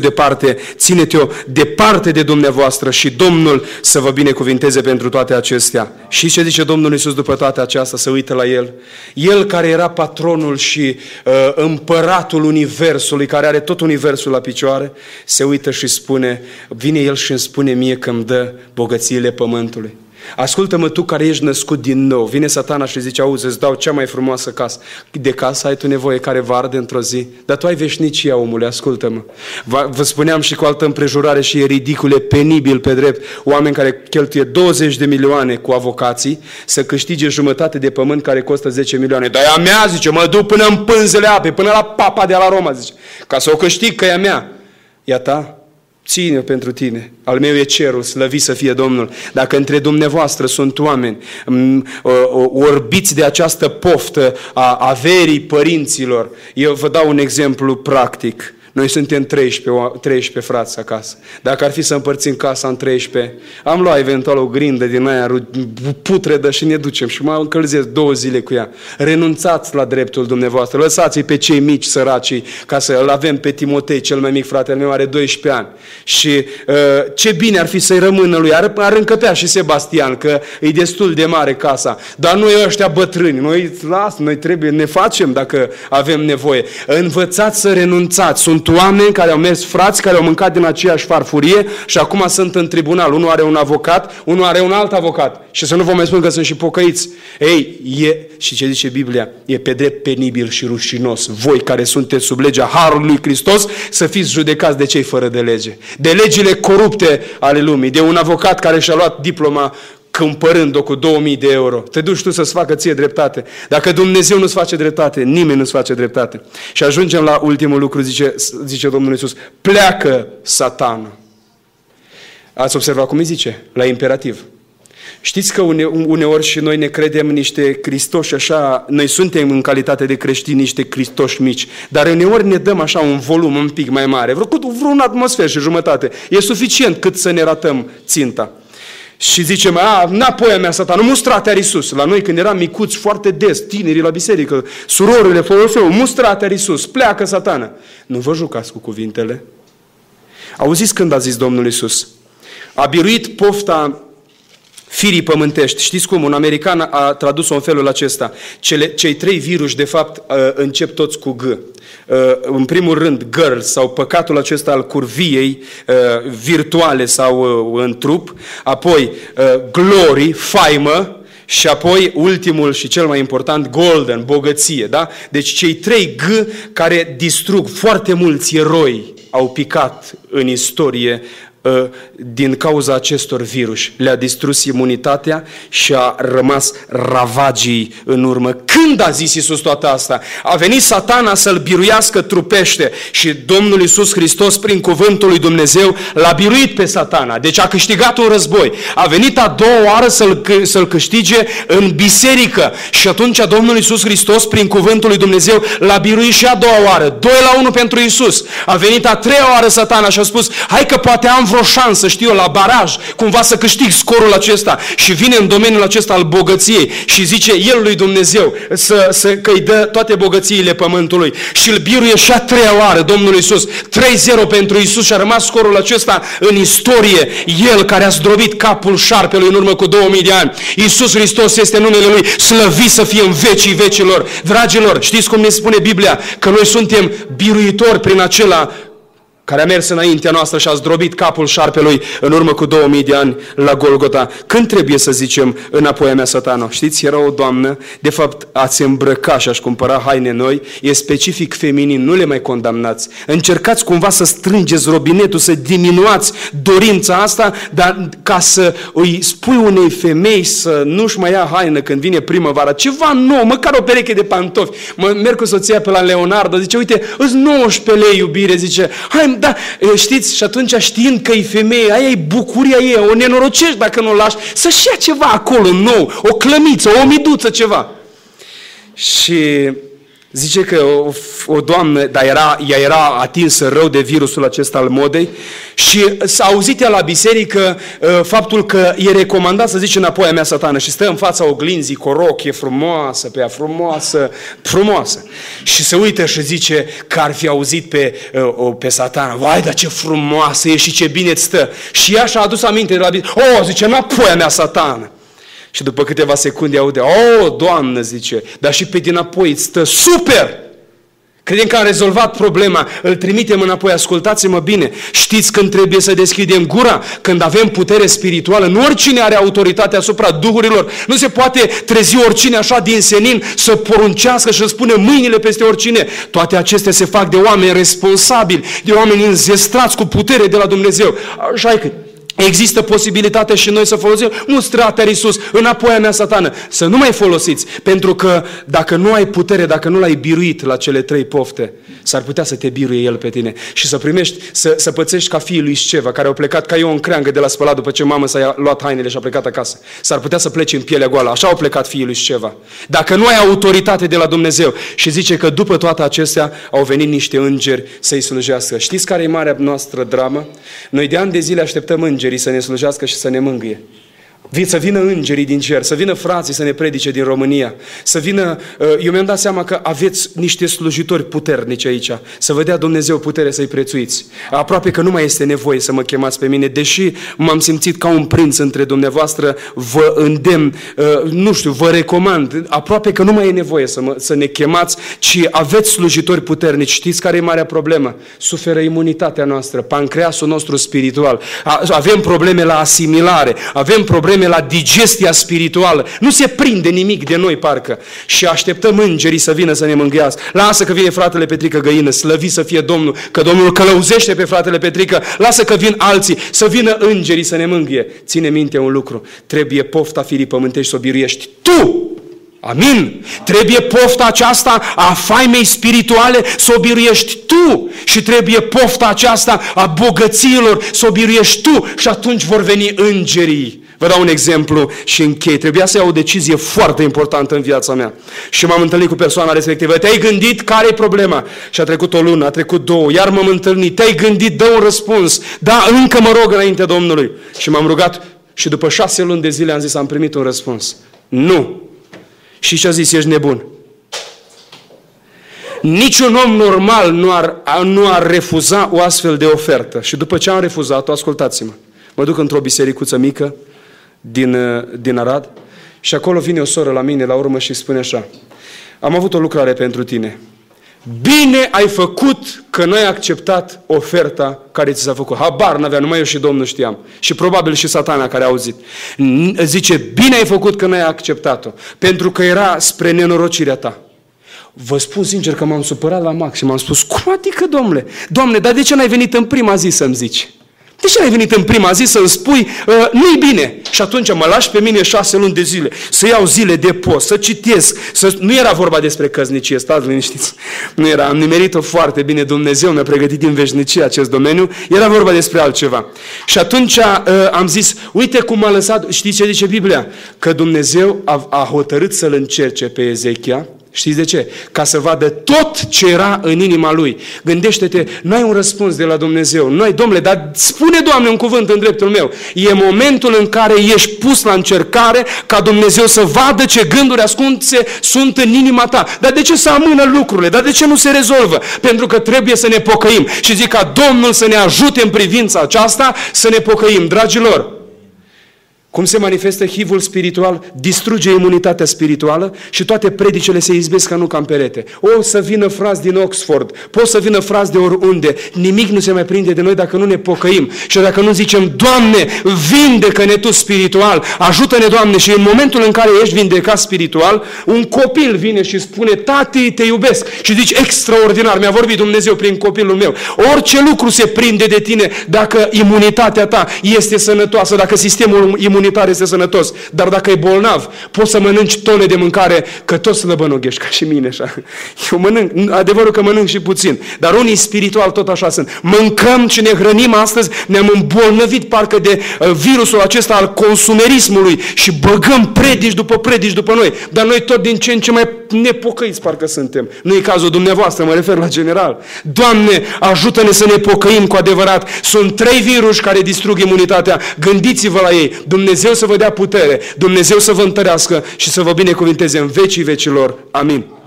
departe de dumneavoastră și Domnul să vă binecuvinteze pentru toate acestea. Și ce zice Domnul Iisus după toate acestea? Se uită la El. El care era patronul și împăratul universului, care are tot universul la picioare, se uită și spune, vine El și îmi spune mie că îmi dă bogățiile pământului. Ascultă-mă tu care ești născut din nou. Vine Satana și zice, auzi, îți dau cea mai frumoasă casă. De casă ai tu nevoie care va arde într-o zi. Dar tu ai veșnicia, omule, ascultă-mă. Vă spuneam și cu altă împrejurare și e ridicul, e penibil pe drept. Oameni care cheltuie 20 de milioane cu avocații să câștige jumătate de pământ care costă 10 milioane. Dar e a mea, zice, mă duc până în pânzele apei, până la papa de la Roma, zice. Ca să o câștig, că e a mea. E a ta? Ține-o pentru tine. Al meu e cerul, slăvit să fie Domnul. Dacă între dumneavoastră sunt oameni orbiți de această poftă a averii părinților, eu vă dau un exemplu practic. Noi suntem 13 frați acasă. Dacă ar fi să împărțim casa în 13, am luat eventual o grindă din aia putredă și ne ducem și mă încălzesc 2 zile cu ea. Renunțați la dreptul dumneavoastră, lăsați-i pe cei mici săracii, ca să îl avem pe Timotei, cel mai mic, fratele meu are 12 ani. Și ce bine ar fi să-i rămână lui, ar încăpea și Sebastian, că e destul de mare casa. Dar noi ăștia bătrâni, noi trebuie, ne facem dacă avem nevoie. Învățați să renunțați. Sunt oameni care au mers, frați, care au mâncat din aceeași farfurie și acum sunt în tribunal. Unul are un avocat, unul are un alt avocat. Și să nu vă mai spun că sunt și pocăiți. Și ce zice Biblia? E pe drept penibil și rușinos. Voi care sunteți sub legea Harului lui Hristos, să fiți judecați de cei fără de lege. De legile corupte ale lumii. De un avocat care și-a luat diploma cumpărând-o cu 2000 de euro. Te duci tu să-ți facă ție dreptate. Dacă Dumnezeu nu-ți face dreptate, nimeni nu-ți face dreptate. Și ajungem la ultimul lucru, zice Domnul Iisus. Pleacă, Satana. Ați observat cum îi zice? La imperativ. Știți că uneori și noi ne credem niște Cristoși așa, noi suntem în calitate de creștini niște Cristoși mici, dar uneori ne dăm așa un volum un pic mai mare, vreun atmosfer și jumătate. E suficient cât să ne ratăm ținta. Și zicem, înapoi a mea, Satana, mustrate-ar Iisus. La noi când eram micuți foarte des, tinerii la biserică, surorile foloseau, mustrate-ar Iisus, pleacă Satana. Nu vă jucați cu cuvintele. Auziți când a zis Domnul Iisus? A biruit pofta firii pământești. Știți cum? Un american a tradus-o în felul acesta. Cei 3 viruși, de fapt, încep toți cu G. În primul rând, girl, sau păcatul acesta al curviei virtuale sau în trup. Apoi, glory, faimă. Și apoi, ultimul și cel mai important, golden, bogăție. Da? Deci cei 3 G care distrug foarte mulți eroi au picat în istorie din cauza acestor viruși. Le-a distrus imunitatea și a rămas ravagii în urmă. Când a zis Iisus toată asta? A venit Satana să-l biruiască trupește și Domnul Iisus Hristos prin cuvântul lui Dumnezeu l-a biruit pe Satana. Deci a câștigat un război. A venit a doua oară să-l câștige în biserică și atunci Domnul Iisus Hristos prin cuvântul lui Dumnezeu l-a biruit și a doua oară. 2-1 pentru Iisus. A venit a treia oară Satana și a spus, hai că poate am vreo șansă, știu eu, la baraj, cumva să câștig scorul acesta. Și vine în domeniul acesta al bogăției și zice El lui Dumnezeu că îi dă toate bogățiile pământului. Și îl biruie și a treia oară Domnul Iisus. 3-0 pentru Iisus și a rămas scorul acesta în istorie. El care a zdrobit capul șarpelui în urmă cu 2000 de ani. Iisus Hristos este numele Lui, slăvit să fie în vecii vecilor. Dragilor, știți cum ne spune Biblia? Că noi suntem biruitori prin acela care a mers înaintea noastră și a zdrobit capul șarpelui în urmă cu 2000 de ani la Golgota. Când trebuie să zicem înapoi a mea, Satana? Știți, era o doamnă, de fapt ați îmbrăca și aș cumpăra haine noi, e specific feminin, nu le mai condamnați. Încercați cumva să strângeți robinetul, să diminuați dorința asta, dar ca să îi spui unei femei să nu-și mai ia haină când vine primăvara, ceva nou, măcar o pereche de pantofi. Merg cu soția pe la Leonardo, zice, uite, îți 19 lei, iubire, zice, hai, da, știți, și atunci știind că e femeie, aia e bucuria ei, o nenorocești dacă nu o lași, să-și ia ceva acolo nou, o clămiță, o miduță, ceva. Și zice că o doamnă, dar ea era atinsă rău de virusul acesta al modei și s-a auzit ea la biserică faptul că e recomandat să zice înapoi a mea satană și stă în fața oglinzii cu o rochie frumoasă, pe ea frumoasă. Și se uită și zice că ar fi auzit pe satana, vai, dar ce frumoasă e și ce bine îți stă. Și ea și-a adus aminte de la biserică, zice, înapoi a mea satană. Și după câteva secunde aude, Doamnă, zice, dar și pe dinapoi îți stă super! Credem că am rezolvat problema, îl trimitem înapoi, ascultați-mă bine. Știți când trebuie să deschidem gura? Când avem putere spirituală. Nu oricine are autoritate asupra duhurilor. Nu se poate trezi oricine așa din senin să poruncească și să spună mâinile peste oricine. Toate acestea se fac de oameni responsabili, de oameni înzestrați cu putere de la Dumnezeu. Așa e că există posibilitatea și noi să folosim mustratea Iisus, înapoi a mea satană. Să nu mai folosiți, pentru că dacă nu ai putere, dacă nu l-ai biruit la cele 3 pofte, s-ar putea să te biruie el pe tine și să primești, să pățești ca fiul lui Sceva, care au plecat ca eu în creangă de la spălat după ce mama s-a luat hainele și a plecat acasă. S-ar putea să pleci în pielea goală. Așa au plecat fiul lui Sceva. Dacă nu ai autoritate de la Dumnezeu, și zice că după toate acestea au venit niște îngeri să-i slujească. Știți care e marea noastră dramă? Noi de ani de zile așteptăm îngerii să ne slujească și să ne mângâie. Să vină îngerii din cer, să vină frații să ne predice din România, să vină, eu mi-am dat seama că aveți niște slujitori puternici aici, să vă dea Dumnezeu putere să-i prețuiți. Aproape că nu mai este nevoie să mă chemați pe mine, deși m-am simțit ca un prinț între dumneavoastră, vă îndemn, vă recomand, aproape că nu mai e nevoie să ne chemați, ci aveți slujitori puternici. Știți care e marea problemă? Suferă imunitatea noastră, pancreasul nostru spiritual, avem probleme la asimilare, avem probleme la digestia spirituală. Nu se prinde nimic de noi, parcă. Și așteptăm îngerii să vină să ne mângâiască. Lasă că vine fratele Petrică Găină, slăvit să fie Domnul, că Domnul călăuzește pe fratele Petrică. Lasă că vin alții, să vină îngerii să ne mângâie. Ține minte un lucru. Trebuie pofta firii pământești să o biruiești tu. Amin? Trebuie pofta aceasta a faimei spirituale să o biruiești tu și trebuie pofta aceasta a bogățiilor să o biruiești tu și atunci vor veni îngerii. Vă dau un exemplu și închei. Trebuia să iau o decizie foarte importantă în viața mea. Și m-am întâlnit cu persoana respectivă. Te-ai gândit care e problema? Și a trecut o lună, a trecut 2, iar m-am întâlnit. Te-ai gândit, dă un răspuns. Da, încă mă rog înaintea Domnului. Și m-am rugat și după 6 luni de zile am zis, am primit un răspuns. Nu. Și ce-a zis? Ești nebun. Niciun om normal nu ar refuza o astfel de ofertă. Și după ce am refuzat-o, ascultați-mă, mă duc într-o bisericuță mică din Arad și acolo vine o soră la mine la urmă și spune așa: am avut o lucrare pentru tine. Bine ai făcut că n-ai acceptat oferta care ți s-a făcut. Habar n-avea, numai eu și Domnul știam. Și probabil și satana care a auzit. Zice, bine ai făcut că n-ai acceptat-o, pentru că era spre nenorocirea ta. Vă spun sincer că m-am supărat la maxim. Am spus, cum adică, domnule? Doamne, dar de ce n-ai venit în prima zi să-mi zici? De ce n-ai venit în prima zi să-mi spui, nu-i bine? Și atunci mă lași pe mine 6 luni de zile, să iau zile de post, să citesc. Nu era vorba despre căsnicie, stați liniștiți. Nu era, am nimerit-o foarte bine, Dumnezeu mi-a pregătit din veșnicie acest domeniu, era vorba despre altceva. Și atunci am zis, uite cum m-a lăsat, știți ce zice Biblia? Că Dumnezeu a hotărât să-l încerce pe Ezechia. Știți de ce? Ca să vadă tot ce era în inima lui. Gândește-te, nu ai un răspuns de la Dumnezeu. Nu ai, domnule, dar spune, Doamne, un cuvânt în dreptul meu. E momentul în care ești pus la încercare ca Dumnezeu să vadă ce gânduri ascunse sunt în inima ta. Dar de ce să amână lucrurile? Dar de ce nu se rezolvă? Pentru că trebuie să ne pocăim. Și zic ca Domnul să ne ajute în privința aceasta să ne pocăim. Dragilor, cum se manifestă HIV-ul spiritual? Distruge imunitatea spirituală și toate predicele se izbesc ca nu ca în perete. O să vină frați din Oxford, pot să vină frați de oriunde. Nimic nu se mai prinde de noi dacă nu ne pocăim. Și dacă nu zicem, Doamne, vindecă-ne Tu spiritual, ajută-ne, Doamne. Și în momentul în care ești vindecat spiritual, un copil vine și spune, tati, te iubesc. Și zici, extraordinar, mi-a vorbit Dumnezeu prin copilul meu. Orice lucru se prinde de tine dacă imunitatea ta este sănătoasă, dacă sistemul imunitar imunitar este sănătos. Dar dacă e bolnav, poți să mănânci tone de mâncare, că tot slăbănoghești, ca și mine așa. Eu mănânc, adevărul că mănânc și puțin, dar unii spiritual tot așa sunt. Mâncăm și ne hrănim astăzi, ne-am îmbolnăvit parcă de virusul acesta al consumerismului și băgăm predici după noi. Dar noi tot din ce în ce mai nepocăiți parcă suntem. Nu e cazul dumneavoastră, mă refer la general. Doamne, ajută-ne să ne pocăim cu adevărat. Sunt 3 virus care distrug imunitatea. Gândiți-vă la ei. Dumnezeu să vă dea putere, Dumnezeu să vă întărească și să vă binecuvinteze în vecii vecilor. Amin.